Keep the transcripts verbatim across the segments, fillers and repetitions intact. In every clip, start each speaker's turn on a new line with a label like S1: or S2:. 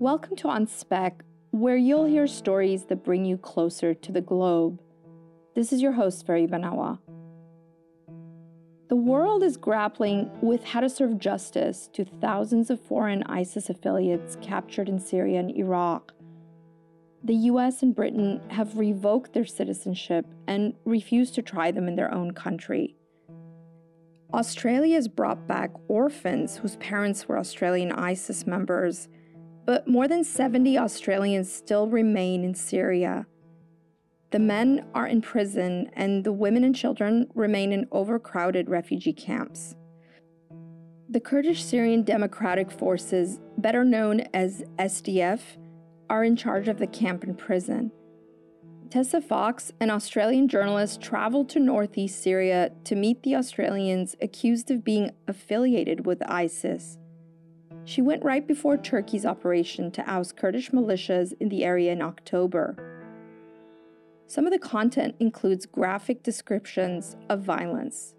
S1: Welcome to On Spec, where you'll hear stories that bring you closer to the globe. This is your host, Ferry Banawa. The world is grappling with how to serve justice to thousands of foreign ISIS affiliates captured in Syria and Iraq. The U S and Britain have revoked their citizenship and refused to try them in their own country. Australia has brought back orphans whose parents were Australian ISIS members, but more than seventy Australians still remain in Syria. The men are in prison, and the women and children remain in overcrowded refugee camps. The Kurdish Syrian Democratic Forces, better known as S D F, are in charge of the camp and prison. Tessa Fox, an Australian journalist, traveled to northeast Syria to meet the Australians accused of being affiliated with ISIS. She went right before Turkey's operation to oust Kurdish militias in the area in October. Some of the content includes graphic descriptions of violence.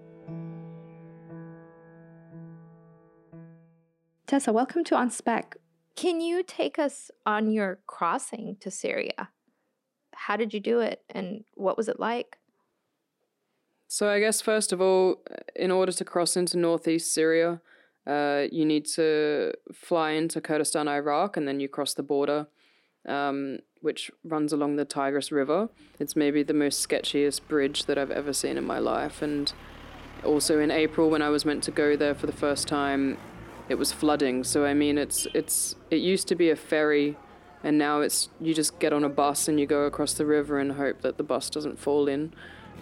S1: Tessa, welcome to On Spec. Can you take us on your crossing to Syria? How did you do it, and what was it like?
S2: So I guess, first of all, in order to cross into northeast Syria, uh, you need to fly into Kurdistan, Iraq, and then you cross the border, um, which runs along the Tigris River. It's maybe the most sketchiest bridge that I've ever seen in my life. And also in April, when I was meant to go there for the first time, it was flooding. So, I mean, it's it's it used to be a ferry, and now it's you just get on a bus and you go across the river and hope that the bus doesn't fall in.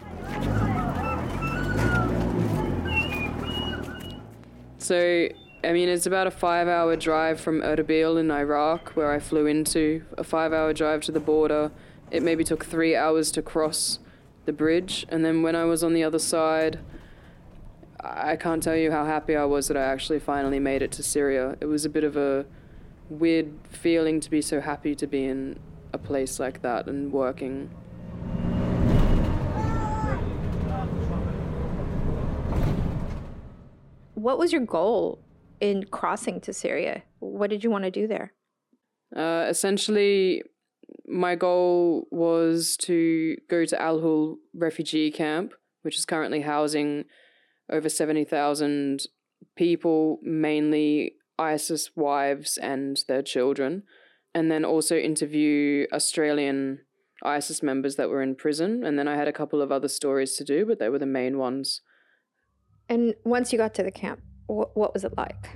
S2: So, I mean, it's about a five-hour drive from Erbil in Iraq, where I flew into, a five-hour drive to the border. It maybe took three hours to cross the bridge, and then when I was on the other side, I can't tell you how happy I was that I actually finally made it to Syria. It was a bit of a weird feeling to be so happy to be in a place like that and working.
S1: What was your goal in crossing to Syria? What did you want to do there?
S2: Uh, essentially, my goal was to go to Al Hol refugee camp, which is currently housing over seventy thousand people, mainly ISIS wives and their children, and then also interview Australian ISIS members that were in prison. And then I had a couple of other stories to do, but they were the main ones.
S1: And once you got to the camp, wh- what was it like?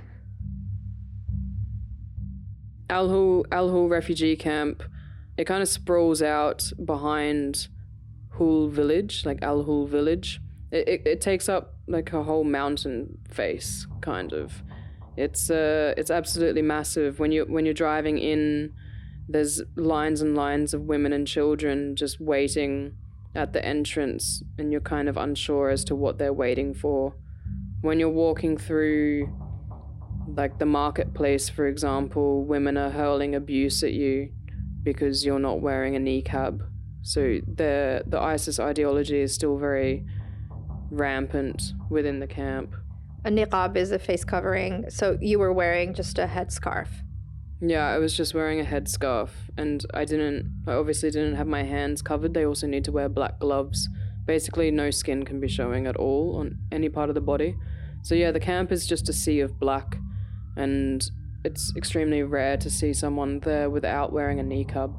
S2: Al Hol, Al Hol refugee camp, it kind of sprawls out behind Hul village, like Al Hol village. It, it it takes up like a whole mountain face, kind of. It's uh it's absolutely massive. When you when you're driving in, there's lines and lines of women and children just waiting at the entrance, and you're kind of unsure as to what they're waiting for. When you're walking through, like, the marketplace, for example, women are hurling abuse at you because you're not wearing a niqab. So the the ISIS ideology is still very rampant within the camp.
S1: A niqab is a face covering, so you were wearing just a headscarf.
S2: Yeah, I was just wearing a headscarf, and I didn't, I obviously didn't have my hands covered. They also need to wear black gloves. Basically, no skin can be showing at all on any part of the body. So yeah, the camp is just a sea of black, and it's extremely rare to see someone there without wearing a niqab.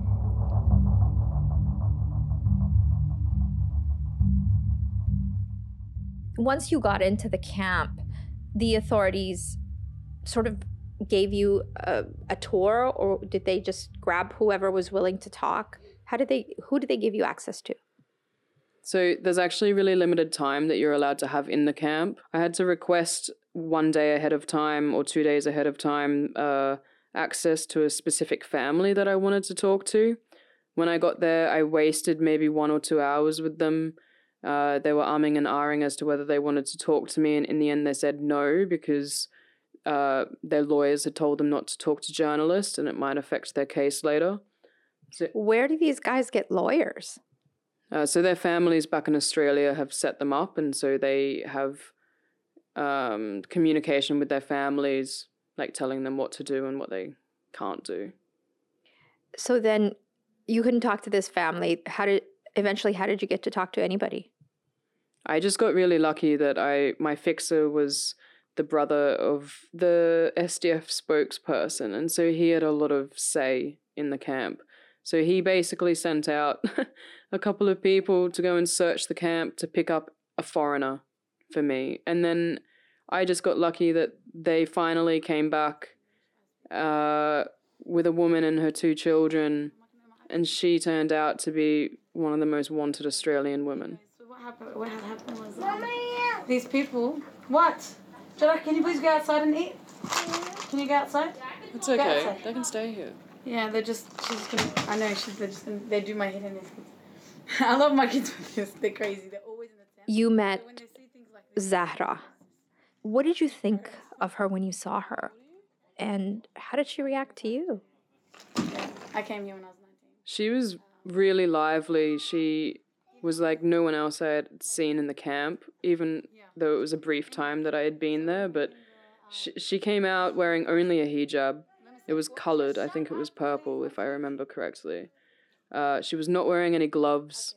S1: Once you got into the camp, the authorities sort of gave you a, a tour, or did they just grab whoever was willing to talk? How did they, who did they give you access to?
S2: So there's actually really limited time that you're allowed to have in the camp. I had to request one day ahead of time or two days ahead of time uh, access to a specific family that I wanted to talk to. When I got there, I wasted maybe one or two hours with them. Uh, they were umming and ahhing as to whether they wanted to talk to me, and in the end they said no because uh, their lawyers had told them not to talk to journalists and it might affect their case later. So,
S1: where do these guys get lawyers?
S2: Uh, so their families back in Australia have set them up, and so they have um, communication with their families, like telling them what to do and what they can't do.
S1: So then you couldn't talk to this family. How did eventually how did you get to talk to anybody?
S2: I just got really lucky that I my fixer was the brother of the S D F spokesperson, and so he had a lot of say in the camp. So he basically sent out a couple of people to go and search the camp to pick up a foreigner for me. And then I just got lucky that they finally came back uh, with a woman and her two children, and she turned out to be one of the most wanted Australian women.
S3: So what happened, what had happened was um, these people... What? Jada, can you please go outside and eat? Can you go outside?
S2: It's
S3: Go
S2: okay.
S3: outside.
S2: They can stay here.
S3: Yeah, they're just... She's gonna, I know, she's they're just gonna, they do my head in this. I love my kids with this. They're crazy. They're always in the tent.
S1: You met
S3: So when they see things like this,
S1: Zahra. What did you think of her when you saw her? And how did she react to you?
S3: yeah, I came here when I was nineteen.
S2: She was really lively. She was like no one else I had seen in the camp, even though it was a brief time that I had been there. But she, she came out wearing only a hijab. It was coloured. I think it was purple, if I remember correctly. Uh, she was not wearing any gloves.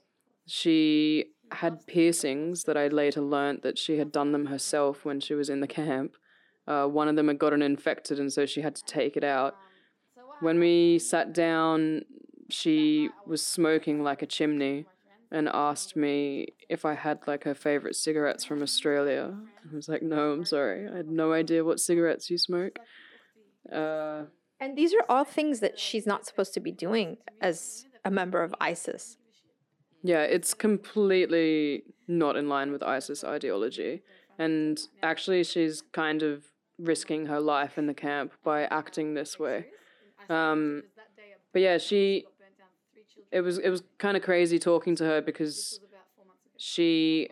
S2: She had piercings that I later learnt that she had done them herself when she was in the camp. Uh, one of them had gotten infected, and so she had to take it out. When we sat down, she was smoking like a chimney and asked me if I had like her favourite cigarettes from Australia. I was like, no, I'm sorry. I had no idea what cigarettes you smoke. Uh,
S1: And these are all things that she's not supposed to be doing as a member of ISIS.
S2: yeah, it's completely not in line with ISIS ideology. And actually, she's kind of risking her life in the camp by acting this way. Um, but yeah, she... It was it was kind of crazy talking to her because she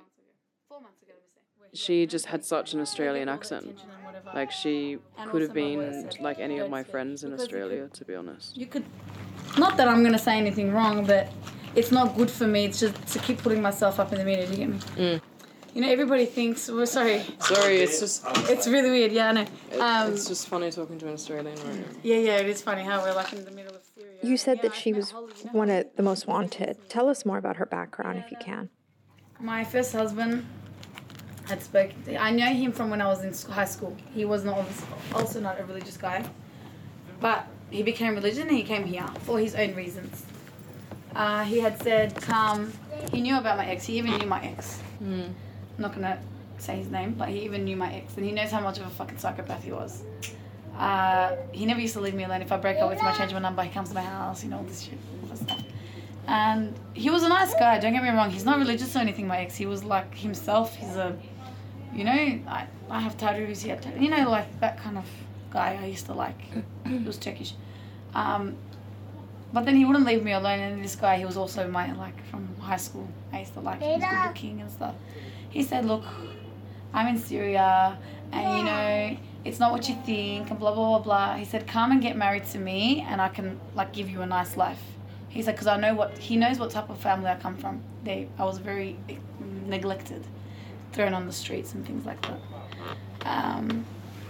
S2: she just had such an Australian accent. Like she could have been like any of my friends in Australia, to be honest.
S3: You could... Not that I'm going to say anything wrong, but it's not good for me. It's just to keep putting myself up in the media, do you get me?
S2: Mm.
S3: You know, everybody thinks... We're sorry.
S2: Sorry, it's just
S3: It's really weird, yeah, I know. Um,
S2: it's just funny talking to an Australian right now.
S3: yeah, yeah, it is funny how we're like in the middle of Syria.
S1: You said
S3: Yeah,
S1: that
S3: I
S1: she
S3: met
S1: was
S3: Holly, you know
S1: one
S3: Holly?
S1: of the most wanted. Tell us more about her background if you can.
S3: My first husband had spoken... I know him from when I was in sc- high school. He was not also not a religious guy. But he became religious and he came here for his own reasons. Uh, he had said, come... He knew about my ex. He even knew my ex.
S2: Mm.
S3: I'm not going to say his name, but he even knew my ex. And he knows how much of a fucking psychopath he was. Uh, he never used to leave me alone. If I break up with him, I change my number. He comes to my house, you know, all this shit. All this stuff. And he was a nice guy, don't get me wrong. He's not religious or anything, my ex. He was like himself. He's a... You know, I, I have tattoos, he had tattoos. You know, like that kind of guy I used to like. He was Turkish. Um, but then he wouldn't leave me alone. And this guy, he was also my, like, from high school. I used to like him. He was good looking and stuff. He said, look, I'm in Syria and, you know, it's not what you think and blah, blah, blah, blah. He said, come and get married to me and I can, like, give you a nice life. He said, because I know what, he knows what type of family I come from. They, I was very neglected, thrown on the streets and things like that. Um,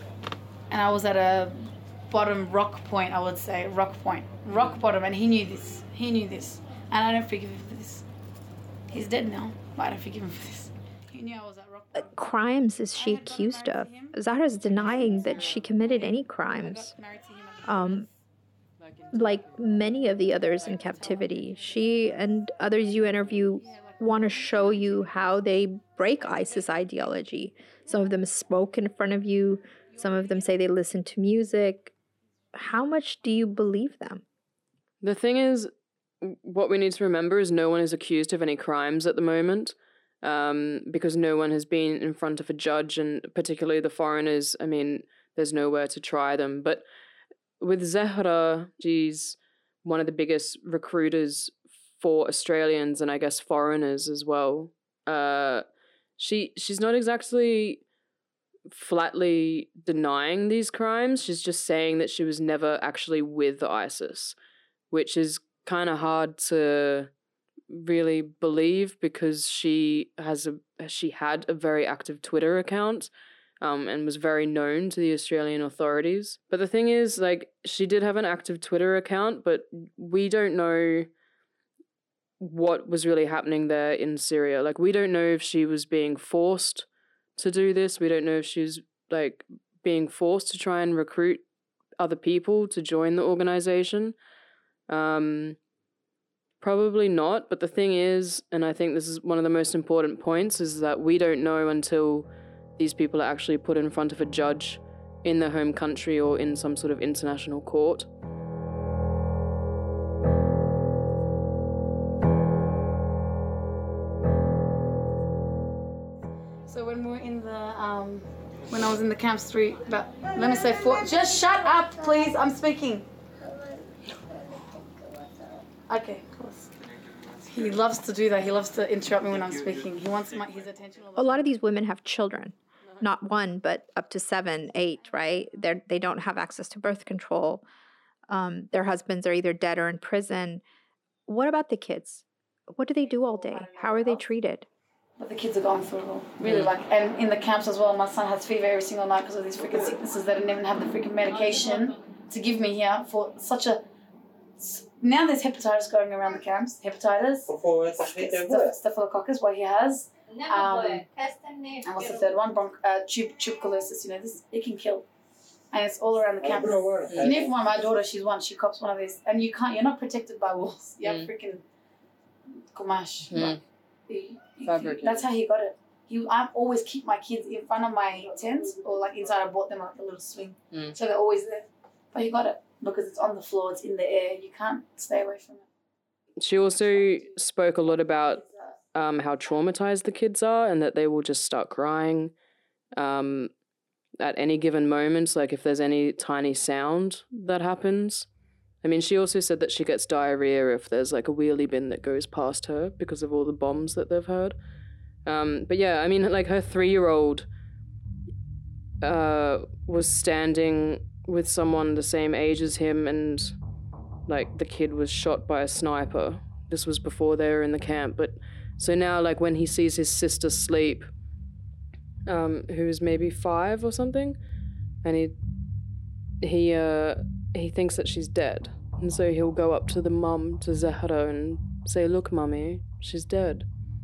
S3: and I was at a bottom rock point, I would say, rock point, rock bottom, and he knew this. He knew this. And I don't forgive him for this. He's dead now, but I don't forgive him for this. He knew I was at rock
S1: Uh,
S3: bottom.
S1: crimes is she accused of? Zahra's denying that she committed any crimes. Um, like many of the others in captivity, she and others you interview want to show you how they break ISIS ideology. Some of them spoke in front of you. Some of them say they listen to music. How much do you believe them?
S2: The thing is, what we need to remember is no one is accused of any crimes at the moment, um, because no one has been in front of a judge, and particularly the foreigners, I mean, there's nowhere to try them. But with Zahra, she's one of the biggest recruiters for Australians and I guess foreigners as well. Uh, she she's not exactly flatly denying these crimes. She's just saying that she was never actually with ISIS, which is kind of hard to really believe because she has a she had a very active Twitter account, um, and was very known to the Australian authorities. But the thing is, like, she did have an active Twitter account, but we don't know what was really happening there in Syria. Like, we don't know if she was being forced to do this. We don't know if she was, like, being forced to try and recruit other people to join the organization. Um, probably not. But the thing is, and I think this is one of the most important points, is that we don't know until these people are actually put in front of a judge in their home country or in some sort of international court.
S3: So when we were in the, um, when I was in the camp street, but let me say four, just shut up, please, I'm speaking. Okay, close. He loves to do that. He loves to interrupt me when I'm speaking. He wants my, his attention.
S1: A lot of these women have children, not one, but up to seven, eight, right? They're, they don't have access to birth control. Um, their husbands are either dead or in prison. What about the kids? What do they do all day? How are they treated?
S3: But the kids are going through it all. Really, like, and in the camps as well, my son has fever every single night because of these freaking sicknesses. They didn't even have the freaking medication to give me here for such a... Now there's hepatitis going around the camps. Hepatitis, staph- staphylococcus, what he has. Um, and what's the third one? Bronch, uh, tube, tuberculosis, you know, this, it can kill. And it's all around the camp. You know, even one, my daughter, she's one, she cops one of these. And you can't, you're not protected by walls. You have mm. freaking kumash. Mm. Like, he, he, that's how he got it. He, I always keep my kids in front of my tent or like inside. I bought them like a little swing. Mm. So they're always there. But he got it because it's on the floor, it's in the air. You can't stay away from it.
S2: She also spoke a lot about um, how traumatized the kids are and that they will just start crying um, at any given moment, like if there's any tiny sound that happens. I mean, she also said that she gets diarrhea if there's like a wheelie bin that goes past her because of all the bombs that they've heard. Um, but yeah, I mean, like her three-year-old uh, was standing with someone the same age as him, and like the kid was shot by a sniper. This was before they were in the camp. But so now, like when he sees his sister sleep, um, who's maybe five or something, and he he uh he thinks that she's dead, and so he'll go up to the mum, to Zahra, and say, "Look, mummy, she's dead."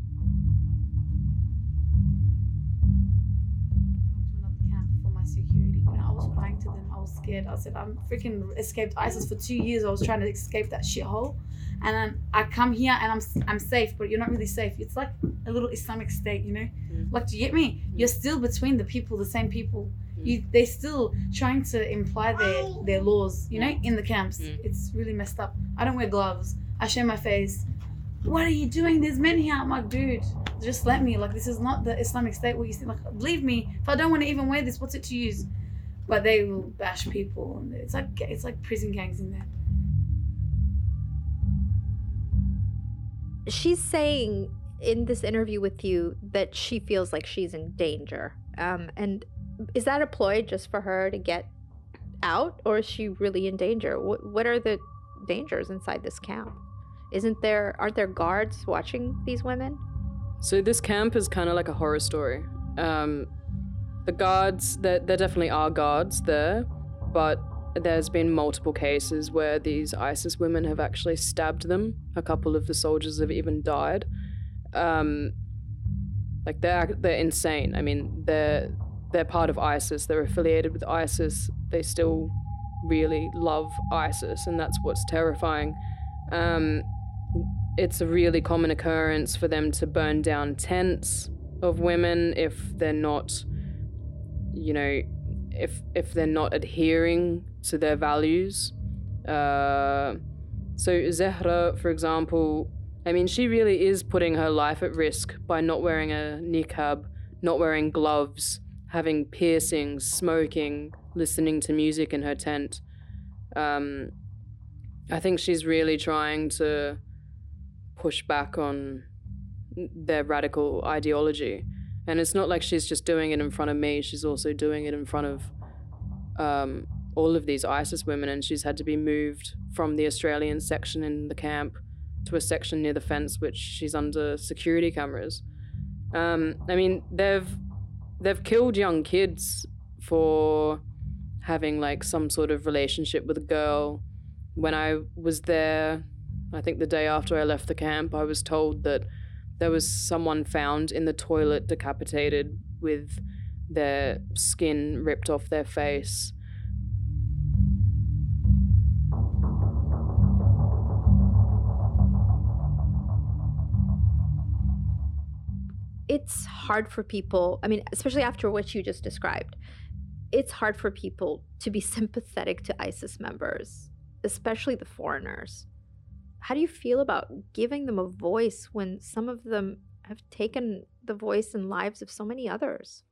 S3: To them, I was scared. I said, I'm freaking escaped ISIS for two years. I was trying to escape that shithole, and then I come here and I'm I'm safe, but you're not really safe. It's like a little Islamic state, you know. Mm. Like, do you get me? Mm. You're still between the people, the same people. Mm. You, they're still trying to imply their their laws, you know, in the camps. Mm. It's really messed up. I don't wear gloves. I show my face. What are you doing? There's men here. I'm like, dude, just let me. Like, this is not the Islamic state where you think, like, leave me. If I don't want to even wear this, what's it to use? But they will bash people, and it's like it's like prison gangs in there.
S1: She's saying in this interview with you that she feels like she's in danger. Um, and is that a ploy just for her to get out, or is she really in danger? What What are the dangers inside this camp? Isn't there aren't there guards watching these women?
S2: So this camp is kind of like a horror story. Um, The guards, there, there definitely are guards there, but there's been multiple cases where these ISIS women have actually stabbed them. A couple of the soldiers have even died. Um, like they're they're insane. I mean, they're they're part of ISIS. They're affiliated with ISIS. They still really love ISIS, and that's what's terrifying. Um, it's a really common occurrence for them to burn down tents of women if they're not. You know, if if they're not adhering to their values. Uh, so Zahra, for example, I mean, she really is putting her life at risk by not wearing a niqab, not wearing gloves, having piercings, smoking, listening to music in her tent. Um, I think she's really trying to push back on their radical ideology. And it's not like she's just doing it in front of me. She's also doing it in front of um, all of these ISIS women, and she's had to be moved from the Australian section in the camp to a section near the fence, which she's under security cameras. Um, I mean, they've they've killed young kids for having like some sort of relationship with a girl. When I was there, I think the day after I left the camp, I was told that there was someone found in the toilet decapitated with their skin ripped off their face.
S1: It's hard for people, I mean, especially after what you just described, it's hard for people to be sympathetic to ISIS members, especially the foreigners. How do you feel about giving them a voice when some of them have taken the voice and lives of so many others?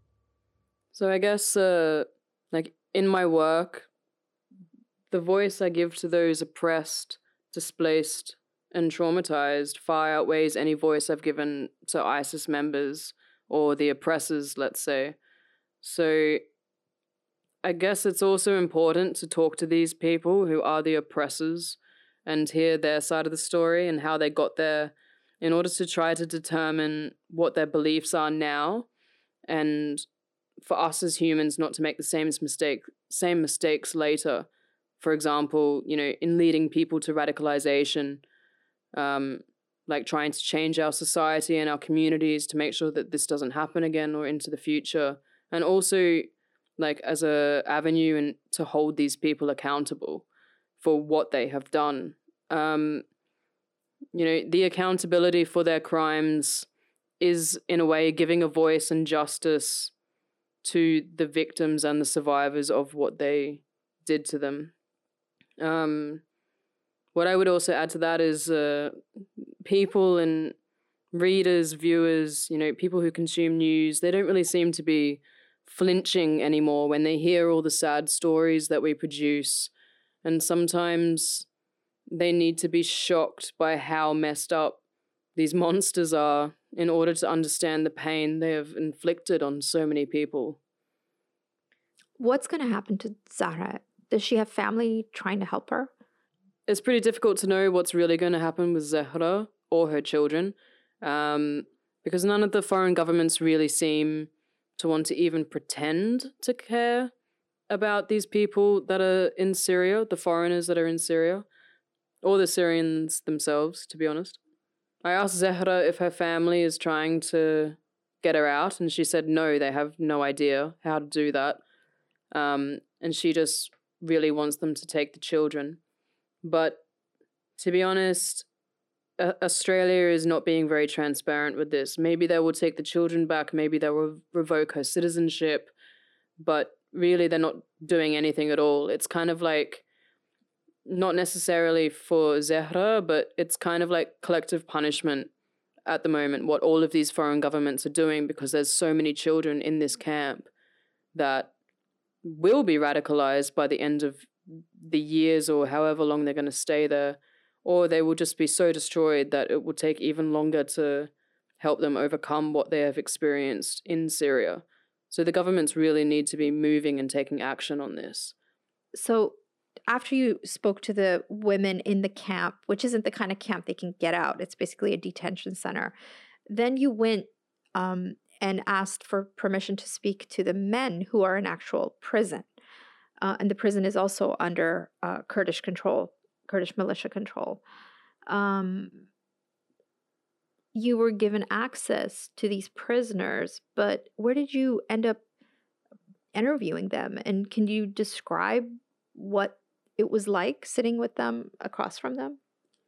S2: So I guess, uh, like, in my work, the voice I give to those oppressed, displaced, and traumatized far outweighs any voice I've given to ISIS members or the oppressors, let's say. So I guess it's also important to talk to these people who are the oppressors and hear their side of the story and how they got there in order to try to determine what their beliefs are now, and for us as humans not to make the same mistake, same mistakes later. For example, you know, in leading people to radicalization, um, like trying to change our society and our communities to make sure that this doesn't happen again or into the future. And also, like, as a avenue and to hold these people accountable for what they have done. Um, you know, the accountability for their crimes is, in a way, giving a voice and justice to the victims and the survivors of what they did to them. Um, what I would also add to that is uh, people and readers, viewers, you know, people who consume news, they don't really seem to be flinching anymore when they hear all the sad stories that we produce. And sometimes they need to be shocked by how messed up these monsters are in order to understand the pain they have inflicted on so many people.
S1: What's going to happen to Zahra? Does she have family trying to help her?
S2: It's pretty difficult to know what's really going to happen with Zahra or her children, um, because none of the foreign governments really seem to want to even pretend to care about these people that are in Syria, the foreigners that are in Syria, or the Syrians themselves, to be honest. I asked Zahra if her family is trying to get her out, and she said no, they have no idea how to do that. Um, and she just really wants them to take the children. But to be honest, uh, Australia is not being very transparent with this. Maybe they will take the children back, maybe they will revoke her citizenship, but really they're not doing anything at all. It's kind of like, not necessarily for Zahra, but it's kind of like collective punishment at the moment, what all of these foreign governments are doing, because there's so many children in this camp that will be radicalized by the end of the years or however long they're going to stay there, or they will just be so destroyed that it will take even longer to help them overcome what they have experienced in Syria. So the governments really need to be moving and taking action on this.
S1: So after you spoke to the women in the camp, which isn't the kind of camp they can get out, it's basically a detention center, then you went um, and asked for permission to speak to the men who are in actual prison. Uh, and the prison is also under uh, Kurdish control, Kurdish militia control. Um, you were given access to these prisoners, but where did you end up interviewing them? And can you describe what it was like sitting with them across from them?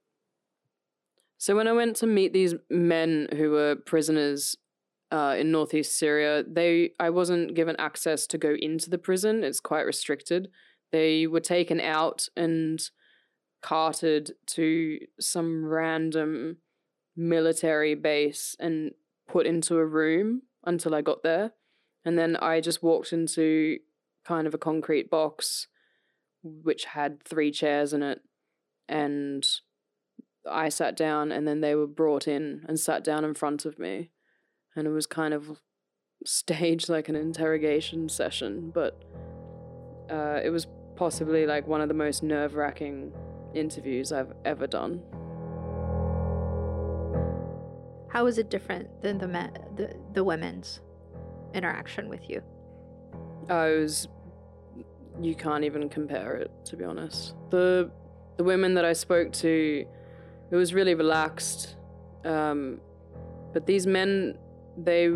S2: So when I went to meet these men who were prisoners uh, in northeast Syria, they I wasn't given access to go into the prison. It's quite restricted. They were taken out and carted to some random military base and put into a room until I got there. And then I just walked into kind of a concrete box which had three chairs in it, and I sat down, and then they were brought in and sat down in front of me, and it was kind of staged like an interrogation session, but uh, it was possibly like one of the most nerve-wracking interviews I've ever done.
S1: How is it different than the men, the, the women's? interaction with you?
S2: I was, you can't even compare it, to be honest. The the women that I spoke to, it was really relaxed. Um, but these men, they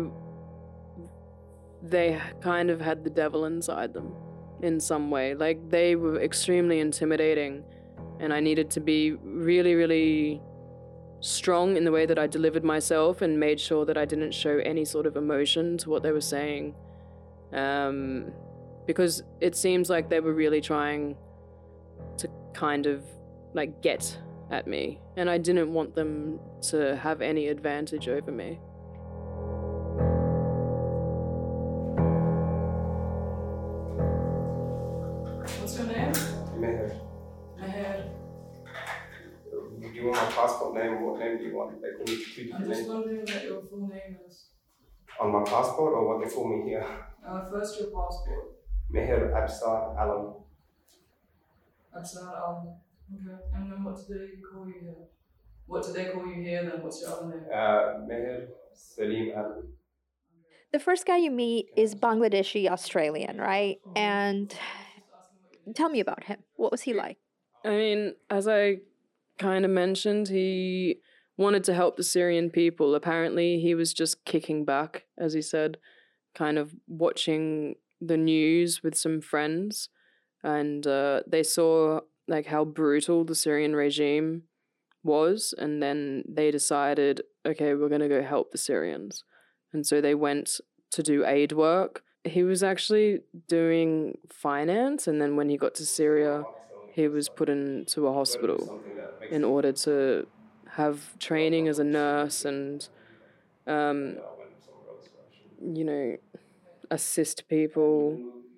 S2: they kind of had the devil inside them in some way. Like, they were extremely intimidating, and I needed to be really, really strong in the way that I delivered myself and made sure that I didn't show any sort of emotion to what they were saying. Um, because it seems like they were really trying to kind of like get at me, and I didn't want them to have any advantage over me.
S4: What's your name?
S5: Meher.
S4: Meher.
S5: Do you want my passport name? What name do you want? They call me two
S4: I'm
S5: different
S4: just
S5: names.
S4: wondering what your full name is.
S5: On my passport or what they call me here?
S4: Uh, first your passport.
S5: Meher Absar Alam.
S4: That's not um. Okay. And then what do they call you here? What do they call you here then? What's your other name?
S5: Uh, Meher Salim Alam.
S1: The first guy you meet is Bangladeshi Australian, right? And tell me about him. What was he like?
S2: I mean, as I kind of mentioned, he wanted to help the Syrian people. Apparently, he was just kicking back, as he said, kind of watching the news with some friends, and uh, they saw like how brutal the Syrian regime was, and then they decided, okay, we're going to go help the Syrians. And so they went to do aid work. He was actually doing finance, and then when he got to Syria, he was put into a hospital in order to have training as a nurse and, um, you know, assist people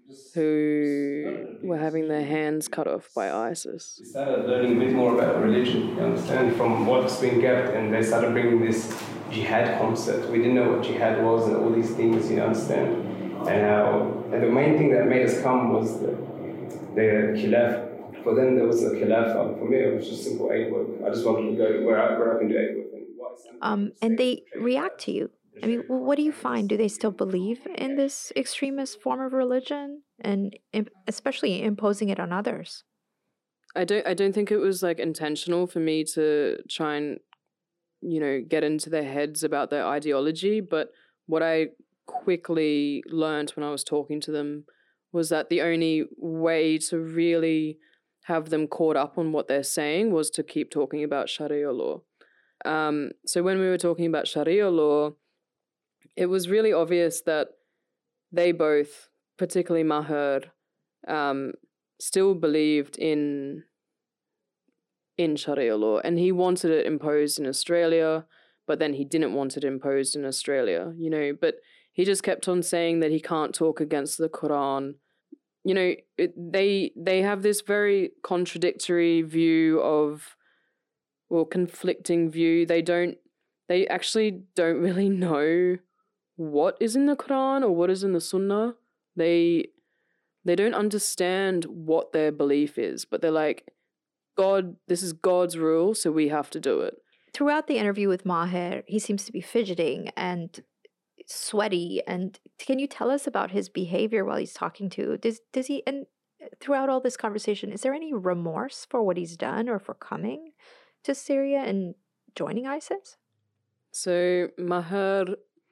S2: who were having their hands cut off by ISIS.
S5: We started learning a bit more about religion, you understand, from what's being kept, and they started bringing this jihad concept. We didn't know what jihad was and all these things, you understand, and how, and the main thing that made us come was the, the khilaf. For them, there was a khilaf. For me, it was just simple aid work. I just wanted to go where I, where I can do aid work. And,
S1: Um, and they react to you. I mean, well, what do you find? Do they still believe in this extremist form of religion, and im- especially imposing it on others?
S2: I don't I don't think it was like intentional for me to try and, you know, get into their heads about their ideology, but what I quickly learned when I was talking to them was that the only way to really have them caught up on what they're saying was to keep talking about Sharia law. Um, so when we were talking about Sharia law, it was really obvious that they both, particularly Maher, um, still believed in in Sharia law, and he wanted it imposed in Australia, but then he didn't want it imposed in Australia, you know, but he just kept on saying that he can't talk against the Quran. You know, it, they they have this very contradictory view of, well, conflicting view. They don't, they actually don't really know what is in the Quran or what is in the Sunnah. They they don't understand what their belief is, but they're like, God, this is God's rule, so we have to do it.
S1: Throughout the interview with Maher, he seems to be fidgeting and sweaty. And can you tell us about his behavior while he's talking to you? Does does he, and throughout all this conversation, is there any remorse for what he's done or for coming to Syria and joining ISIS?
S2: So Maher,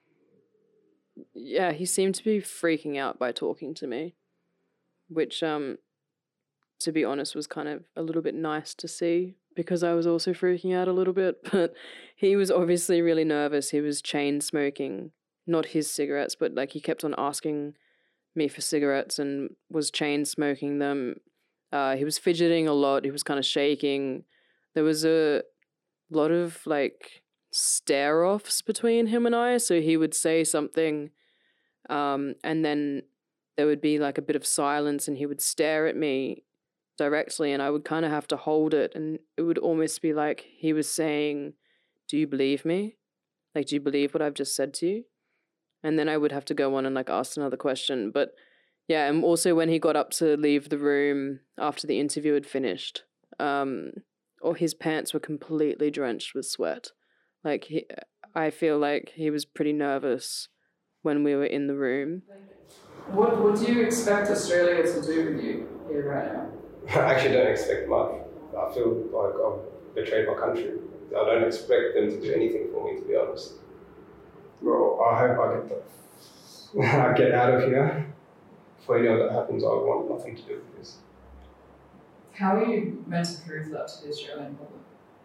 S2: yeah, he seemed to be freaking out by talking to me, which, um, to be honest, was kind of a little bit nice to see, because I was also freaking out a little bit. But he was obviously really nervous. He was chain smoking, not his cigarettes, but like he kept on asking me for cigarettes and was chain smoking them. Uh, he was fidgeting a lot. He was kind of shaking. There was a lot of like stare offs between him and I. So he would say something, um, and then there would be like a bit of silence, and he would stare at me directly, and I would kind of have to hold it, and it would almost be like he was saying, do you believe me? Like, do you believe what I've just said to you? And then I would have to go on and like ask another question. But yeah, and also when he got up to leave the room after the interview had finished, um, or his pants were completely drenched with sweat. Like, he, I feel like he was pretty nervous when we were in the room.
S4: What What do you expect Australia to do with you here right now?
S5: I actually don't expect much. I feel like I've betrayed my country. I don't expect them to do anything for me, to be honest. Well, I hope I get the, I get out of here. Before any of that happens, I want nothing to do with this.
S4: How are you meant to prove that to the Australian public?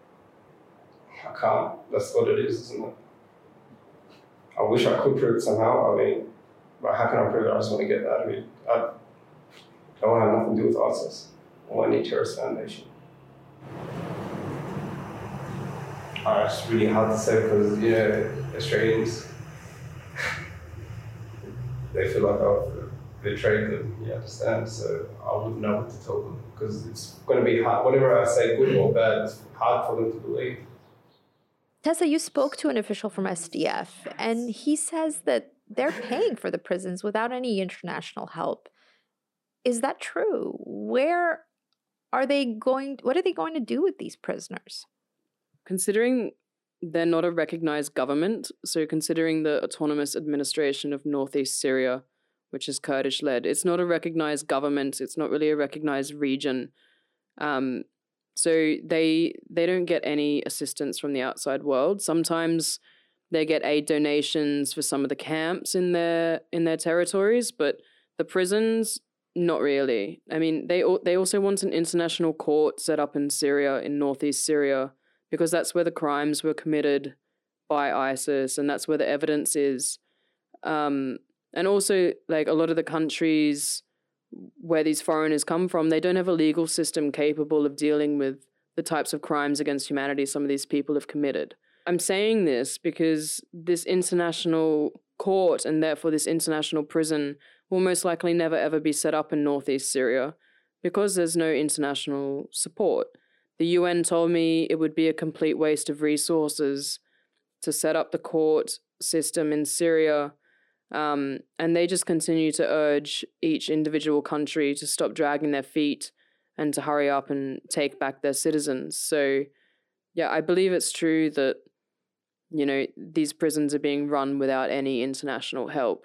S5: I can't. That's what it is, isn't it? I wish I could prove it somehow. I mean, but how can I prove it? I just want to get out of here. I don't want to have nothing to do with ISIS or any terrorist foundation. Uh, it's really hard to say because, you know, Australians, they feel like I've betrayed them, you understand? So I wouldn't know what to tell them because it's going to be hard. Whatever I say, good or bad, it's hard for them to believe.
S1: Tessa, you spoke to an official from S D F, and he says that they're paying for the prisons without any international help. Is that true? Where are they going? What are they going to do with these prisoners?
S2: Considering they're not a recognized government, so considering the Autonomous Administration of Northeast Syria, which is Kurdish-led, it's not a recognized government. It's not really a recognized region. Um, so they they don't get any assistance from the outside world. Sometimes they get aid donations for some of the camps in their in their territories, but the prisons, not really. I mean, they they also want an international court set up in Syria, in northeast Syria, because that's where the crimes were committed by ISIS, and that's where the evidence is. Um, and also, like, a lot of the countries where these foreigners come from, they don't have a legal system capable of dealing with the types of crimes against humanity some of these people have committed. I'm saying this because this international court and therefore this international prison will most likely never ever be set up in northeast Syria because there's no international support. The U N told me it would be a complete waste of resources to set up the court system in Syria, um, and they just continue to urge each individual country to stop dragging their feet and to hurry up and take back their citizens. So, yeah, I believe it's true that, you know, these prisons are being run without any international help.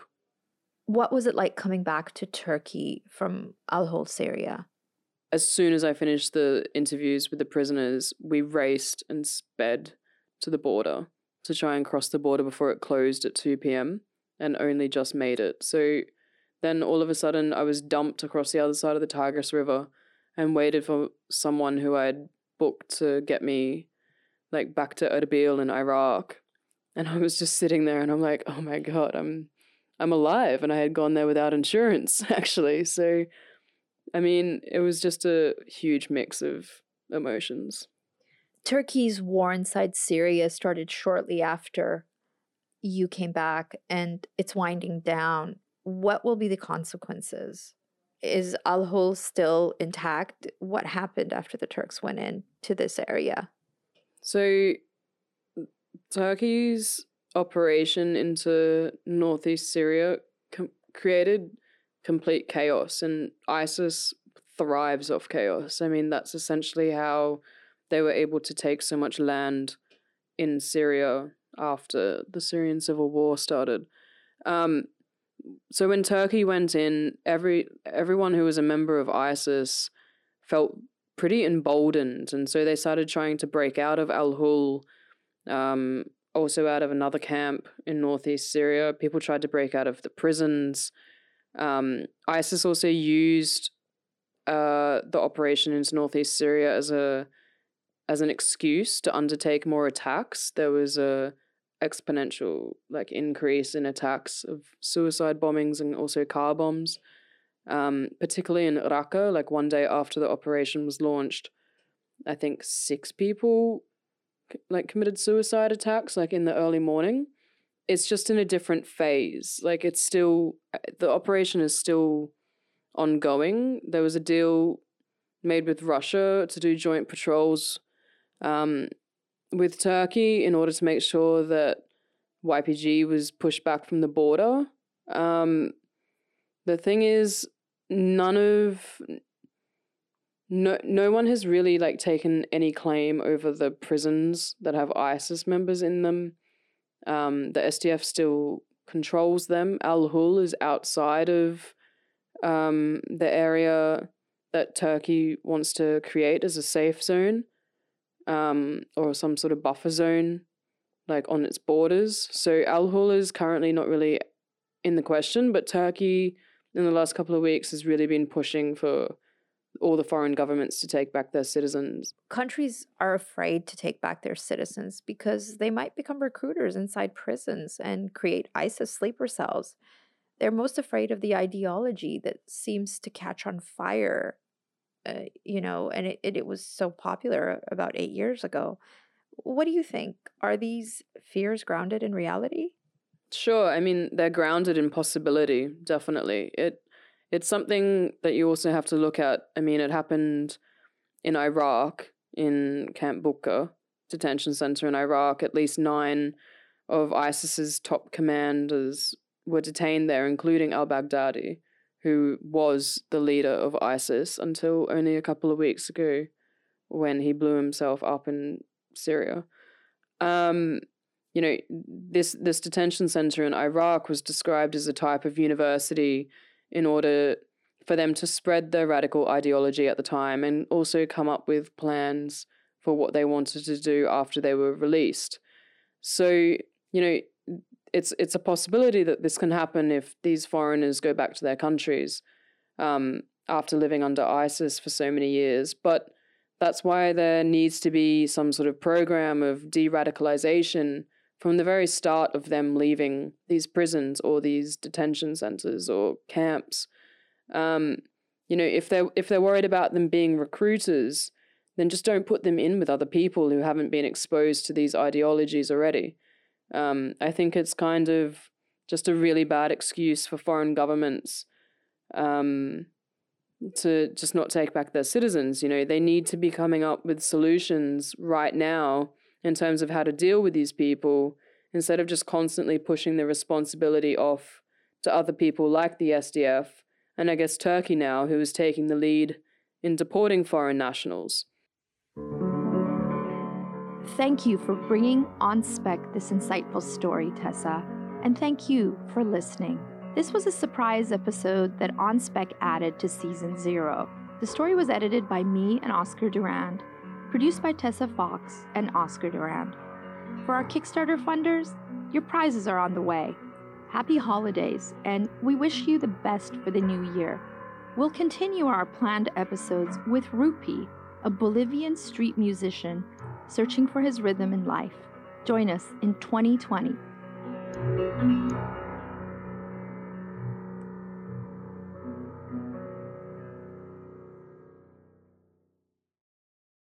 S1: What was it like coming back to Turkey from Al-Hol, Syria?
S2: As soon as I finished the interviews with the prisoners, we raced and sped to the border to try and cross the border before it closed at two p.m. and only just made it. So then all of a sudden I was dumped across the other side of the Tigris River and waited for someone who I'd booked to get me like back to Erbil in Iraq. And I was just sitting there and I'm like, oh my God, I'm I'm alive. And I had gone there without insurance, actually. So, I mean, it was just a huge mix of emotions.
S1: Turkey's war inside Syria started shortly after you came back, and it's winding down. What will be the consequences? Is Al-Hol still intact? What happened after the Turks went in to this area?
S2: So, Turkey's operation into northeast Syria com- created complete chaos, and ISIS thrives off chaos. I mean, that's essentially how they were able to take so much land in Syria after the Syrian civil war started. Um, so when Turkey went in, every everyone who was a member of ISIS felt pretty emboldened, and so they started trying to break out of Al-Hol, um, also out of another camp in northeast Syria. People tried to break out of the prisons. Um, ISIS also used uh, the operation into northeast Syria as a as an excuse to undertake more attacks. There was a exponential like increase in attacks of suicide bombings and also car bombs, um, particularly in Raqqa. Like one day after the operation was launched, I think six people like committed suicide attacks like in the early morning. It's just in a different phase. Like it's still, the operation is still ongoing. There was a deal made with Russia to do joint patrols um, with Turkey in order to make sure that Y P G was pushed back from the border. Um, the thing is, none of, no, no one has really like taken any claim over the prisons that have ISIS members in them. Um, the S D F still controls them. Al Hol is outside of um, the area that Turkey wants to create as a safe zone, um, or some sort of buffer zone, like on its borders. So Al Hol is currently not really in the question, but Turkey in the last couple of weeks has really been pushing for all the foreign governments to take back their citizens.
S1: Countries are afraid to take back their citizens because they might become recruiters inside prisons and create ISIS sleeper cells. They're most afraid of the ideology that seems to catch on fire, uh, you know, and it, it, it was so popular about eight years ago. What do you think? Are these fears grounded in reality?
S2: Sure. I mean, they're grounded in possibility, definitely. It It's something that you also have to look at. I mean, it happened in Iraq, in Camp Bucca detention center in Iraq. At least nine of ISIS's top commanders were detained there, including al-Baghdadi, who was the leader of ISIS until only a couple of weeks ago when he blew himself up in Syria. Um, you know, this, this detention center in Iraq was described as a type of university in order for them to spread their radical ideology at the time and also come up with plans for what they wanted to do after they were released. So, you know, it's it's a possibility that this can happen if these foreigners go back to their countries um, after living under ISIS for so many years. But that's why there needs to be some sort of program of de-radicalization from the very start of them leaving these prisons or these detention centers or camps. Um, you know, if they're, if they're worried about them being recruiters, then just don't put them in with other people who haven't been exposed to these ideologies already. Um, I think it's kind of just a really bad excuse for foreign governments um, to just not take back their citizens. You know, they need to be coming up with solutions right now in terms of how to deal with these people, instead of just constantly pushing the responsibility off to other people like the S D F, and I guess Turkey now, who is taking the lead in deporting foreign nationals.
S1: Thank you for bringing on spec this insightful story, Tessa, and thank you for listening. This was a surprise episode that OnSpec added to Season Zero. The story was edited by me and Oscar Durand, produced by Tessa Fox and Oscar Durand. For our Kickstarter funders, your prizes are on the way. Happy holidays, and we wish you the best for the new year. We'll continue our planned episodes with Rupi, a Bolivian street musician searching for his rhythm in life. Join us in twenty twenty.